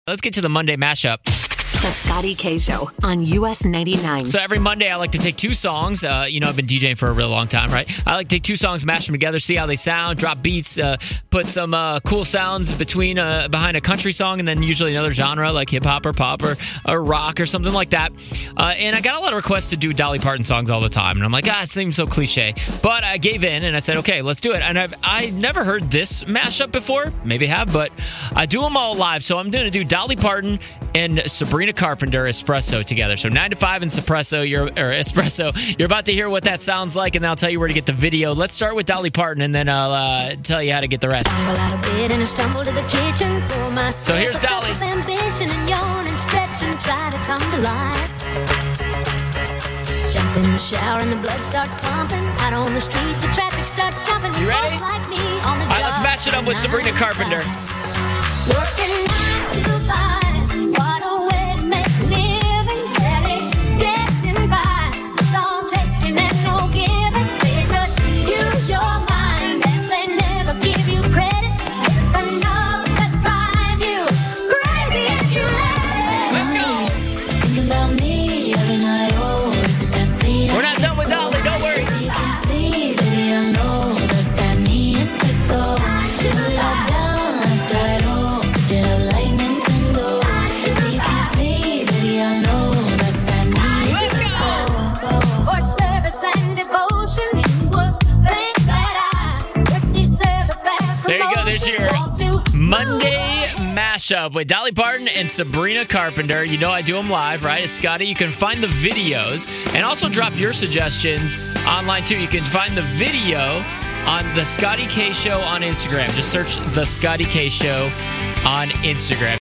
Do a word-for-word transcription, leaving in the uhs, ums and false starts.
Let's get to the Monday mashup. The Scotty K Show on U S ninety-nine. So every Monday, I like to take two songs. Uh, you know, I've been DJing for a really long time, right? I like to take two songs, mash them together, see how they sound, drop beats, uh, put some uh, cool sounds between uh, behind a country song, and then usually another genre like hip hop or pop or, or rock or something like that. Uh, and I got a lot of requests to do Dolly Parton songs all the time, and I'm like, ah, it seems so cliche. But I gave in and I said, okay, let's do it. And I've I never heard this mashup before, maybe have, but I do them all live. So I'm going to do Dolly Parton and Sabrina Carpenter Espresso together. So nine to five in Espresso, you're, or Espresso. You're about to hear what that sounds like, and then I'll tell you where to get the video. Let's start with Dolly Parton, and then I'll uh, tell you how to get the rest. So here's Dolly. Ambition and yawn and stretch and try to come to life. Jump in the shower and the blood starts pumping. Out on the streets, the traffic starts jumping. You ready? Like me on the All right, let's mash it up with Sabrina Carpenter. Working nine to five. What a way to make a living. Barely getting by. It's all taking and no giving. They just use your mind and they never give you credit. It's enough to drive you crazy if you let it. Let's go. Think about me every night. Oh, is it that sweet? We're not done with Dolly, don't worry. You can see, baby, I know that's that me espresso. Put it all down left, right, oh, switch it up like Nintendo. So you can see, baby, I know that's that me espresso. For service and devotion, you would think that I would deserve a fair promotion. There you go, there's your Want to Monday mashup with Dolly Parton and Sabrina Carpenter. You know I do them live, right? It's Scotty. You can find the videos and also drop your suggestions online too. You can find the video on The Scotty K Show on Instagram. Just search The Scotty K Show on Instagram.